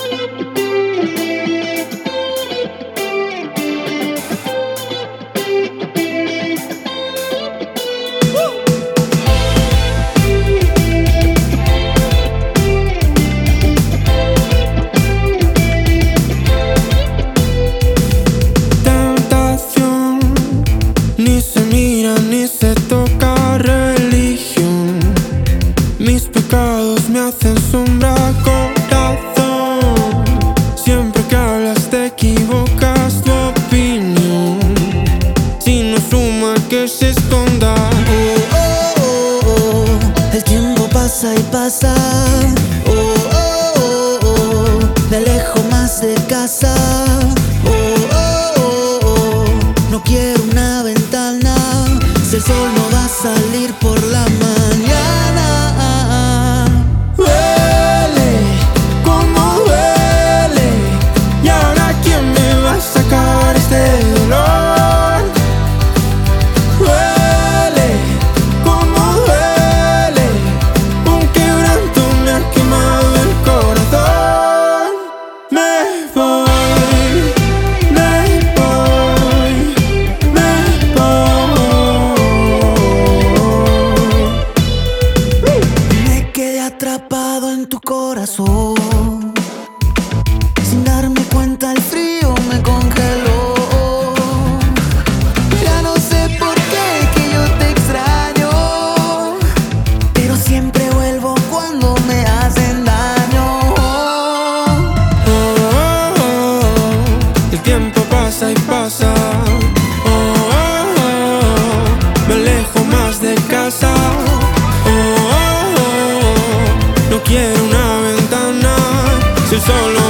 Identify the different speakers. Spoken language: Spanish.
Speaker 1: Ni se mira ni se toca religión. Mis pecados me hacen sombra, corazón. Siempre que hablas te equivocas tu opinión. Si no suma que se esconda.
Speaker 2: Oh, oh, oh, oh. El tiempo pasa y pasa. Oh, oh, oh, oh. Me alejo más de casa. Oh, oh, oh, oh. No quiero una ventana. Si el sol no va a salir por la mañana.
Speaker 1: Duele, como duele. ¿Y ahora quién me va a sacar este dolor? Duele, como duele. Un quebranto me ha quemado el corazón. Me voy, me voy, me voy.
Speaker 2: Me quedé atrapado en tu corazón. Sin darme cuenta el frío me congeló. Ya no sé por qué que yo te extraño, pero siempre vuelvo cuando me hacen daño.
Speaker 1: Oh, oh, oh. El tiempo pasa y pasa. Oh, oh, oh. Me alejo más de casa. Oh, oh, oh. No quiero una ventana. Si el sol no